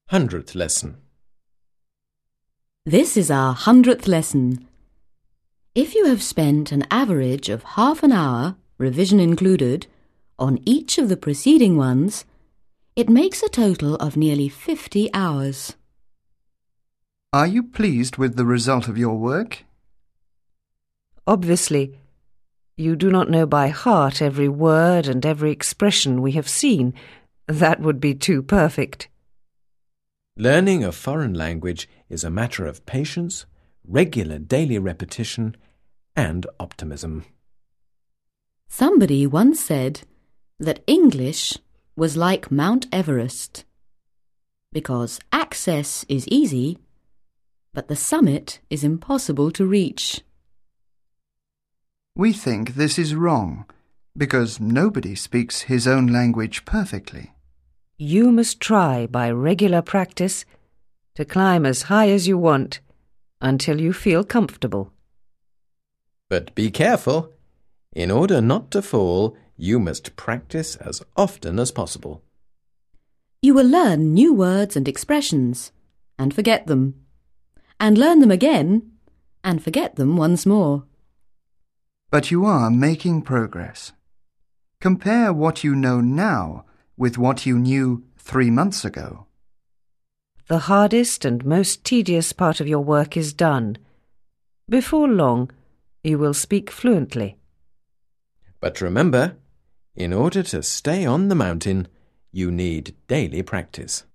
100th lesson. This is our 100th lesson. If you have spent an average of half an hour, revision included, on each of the preceding ones, it makes a total of nearly 50 hours. Are you pleased with the result of your work? Obviously, you do not know by heart every word and every expression we have seen. That would be too perfect. Learning a foreign language is a matter of patience, regular daily repetition, and optimism. Somebody once said that English was like Mount Everest, because access is easy, but the summit is impossible to reach. We think this is wrong, because nobody speaks his own language perfectly. You must try by regular practice to climb as high as you want until you feel comfortable. But be careful. In order not to fall, you must practice as often as possible. You will learn new words and expressions and forget them, and learn them again and forget them once more. But you are making progress. Compare what you know now with what you knew 3 months ago. The hardest and most tedious part of your work is done. Before long, you will speak fluently. But remember, in order to stay on the mountain, you need daily practice.